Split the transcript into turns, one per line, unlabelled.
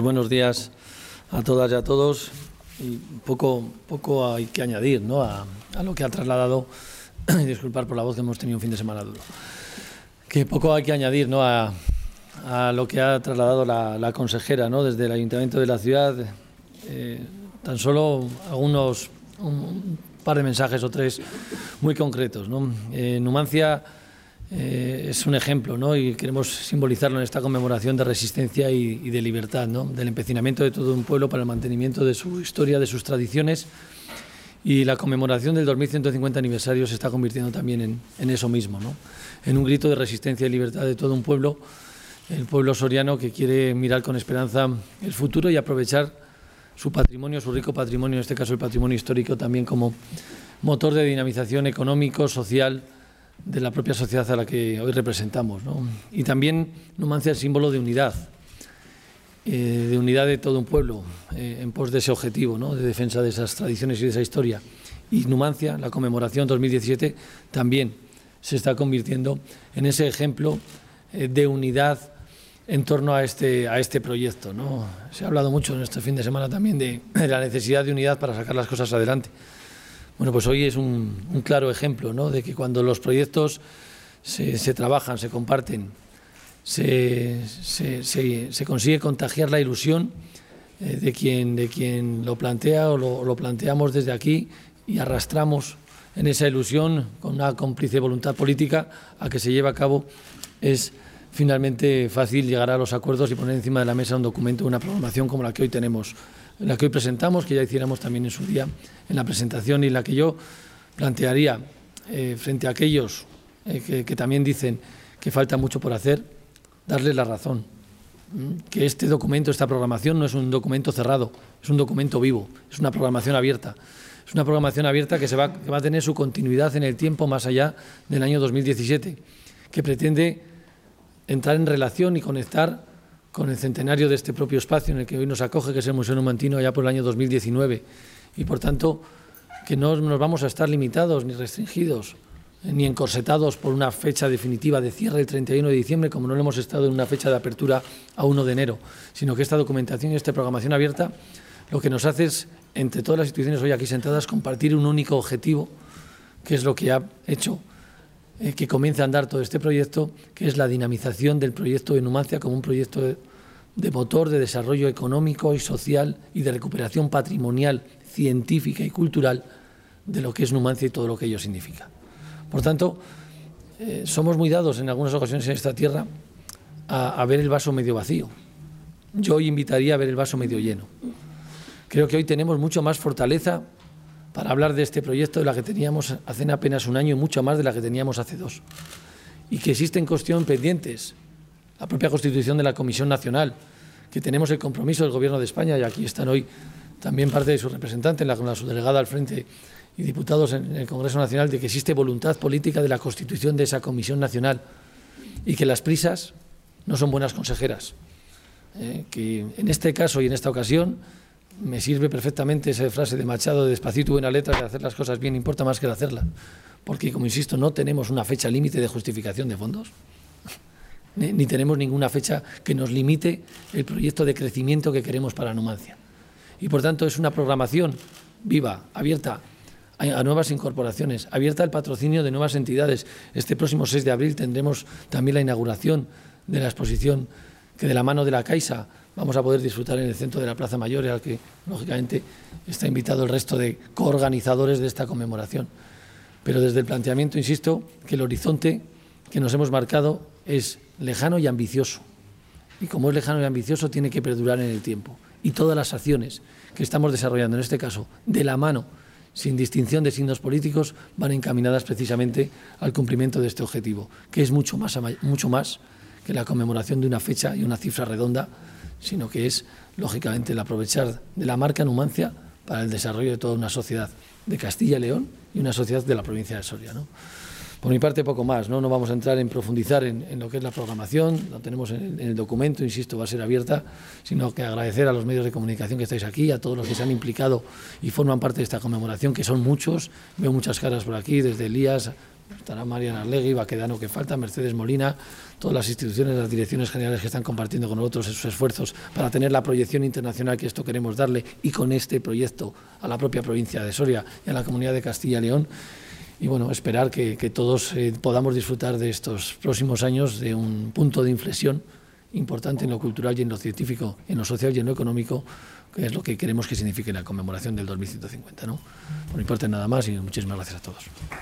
buenos días a todas y a todos. Y poco hay que añadir, ¿no?, a lo que ha trasladado, y disculpar por la voz, que hemos tenido un fin de semana duro, que poco hay que añadir, ¿no?, a lo que ha trasladado la consejera, ¿no?, desde el Ayuntamiento de la ciudad. Tan solo un par de mensajes o tres muy concretos, ¿no? Numancia es un ejemplo, ¿no?, y queremos simbolizarlo en esta conmemoración de resistencia y de libertad, ¿no?, del empecinamiento de todo un pueblo para el mantenimiento de su historia, de sus tradiciones, y la conmemoración del 2150 aniversario se está convirtiendo también en eso mismo, ¿no?, en un grito de resistencia y libertad de todo un pueblo, el pueblo soriano, que quiere mirar con esperanza el futuro y aprovechar su patrimonio, su rico patrimonio, en este caso el patrimonio histórico, también como motor de dinamización económico, social, de la propia sociedad a la que hoy representamos, ¿no? Y también Numancia es símbolo de unidad de todo un pueblo, en pos de ese objetivo, ¿no?, de defensa de esas tradiciones y de esa historia. Y Numancia, la conmemoración 2017, también se está convirtiendo en ese ejemplo de unidad en torno a este proyecto, ¿no? Se ha hablado mucho en este fin de semana también de la necesidad de unidad para sacar las cosas adelante. Bueno, pues hoy es un claro ejemplo, ¿no?, de que cuando los proyectos se trabajan, se comparten, se consigue contagiar la ilusión de quien lo plantea, o lo planteamos desde aquí, y arrastramos en esa ilusión con una cómplice voluntad política a que se lleve a cabo. Es finalmente fácil llegar a los acuerdos y poner encima de la mesa un documento, una programación como la que hoy tenemos, la que hoy presentamos, que ya hiciéramos también en su día en la presentación, y la que yo plantearía frente a aquellos que también dicen que falta mucho por hacer, darles la razón, que este documento, esta programación, no es un documento cerrado, es un documento vivo, es una programación abierta. Es una programación abierta que va a tener su continuidad en el tiempo más allá del año 2017, que pretende entrar en relación y conectar con el centenario de este propio espacio en el que hoy nos acoge, que es el Museo Numantino, ya por el año 2019. Y, por tanto, que no nos vamos a estar limitados ni restringidos ni encorsetados por una fecha definitiva de cierre el 31 de diciembre, como no lo hemos estado en una fecha de apertura a 1 de enero, sino que esta documentación y esta programación abierta lo que nos hace es, entre todas las instituciones hoy aquí sentadas, compartir un único objetivo, que es lo que ha hecho que comience a andar todo este proyecto, que es la dinamización del proyecto de Numancia como un proyecto de motor de desarrollo económico y social y de recuperación patrimonial, científica y cultural de lo que es Numancia y todo lo que ello significa. Por tanto, somos muy dados en algunas ocasiones en esta tierra a ver el vaso medio vacío. Yo hoy invitaría a ver el vaso medio lleno. Creo que hoy tenemos mucho más fortaleza para hablar de este proyecto de la que teníamos hace apenas un año, y mucho más de la que teníamos hace 2. Y que existen cuestiones pendientes, la propia constitución de la Comisión Nacional, que tenemos el compromiso del Gobierno de España, y aquí están hoy también parte de sus representantes, con la subdelegada al frente y diputados en el Congreso Nacional, de que existe voluntad política de la constitución de esa Comisión Nacional, y que las prisas no son buenas consejeras. Que en este caso y en esta ocasión me sirve perfectamente esa frase de Machado, de despacito y buena letra, que hacer las cosas bien importa más que el hacerlas. Porque, como insisto, no tenemos una fecha límite de justificación de fondos, ni tenemos ninguna fecha que nos limite el proyecto de crecimiento que queremos para Numancia. Y, por tanto, es una programación viva, abierta a nuevas incorporaciones, abierta al patrocinio de nuevas entidades. Este próximo 6 de abril tendremos también la inauguración de la exposición que, de la mano de la Caixa, vamos a poder disfrutar en el centro de la Plaza Mayor, al que, lógicamente, está invitado el resto de coorganizadores de esta conmemoración. Pero desde el planteamiento, insisto, que el horizonte que nos hemos marcado es lejano y ambicioso. Y como es lejano y ambicioso, tiene que perdurar en el tiempo. Y todas las acciones que estamos desarrollando, en este caso, de la mano, sin distinción de signos políticos, van encaminadas precisamente al cumplimiento de este objetivo, que es mucho más que la conmemoración de una fecha y una cifra redonda, sino que es, lógicamente, el aprovechar de la marca Numancia para el desarrollo de toda una sociedad de Castilla y León y una sociedad de la provincia de Soria, ¿no? Por mi parte, poco más, ¿no? No vamos a entrar en profundizar en lo que es la programación, lo tenemos en el documento, insisto, va a ser abierta, sino que agradecer a los medios de comunicación que estáis aquí, a todos los que se han implicado y forman parte de esta conmemoración, que son muchos. Veo muchas caras por aquí, desde Elías, Estará Mariana Arlegui, Baquedano que falta, Mercedes Molina, todas las instituciones, las direcciones generales que están compartiendo con nosotros esos esfuerzos para tener la proyección internacional que esto queremos darle, y con este proyecto a la propia provincia de Soria y a la Comunidad de Castilla y León. Y bueno, esperar que todos podamos disfrutar de estos próximos años de un punto de inflexión importante en lo cultural y en lo científico, en lo social y en lo económico, que es lo que queremos que signifique la conmemoración del 2150, ¿no? Por mi parte nada más y muchísimas gracias a todos.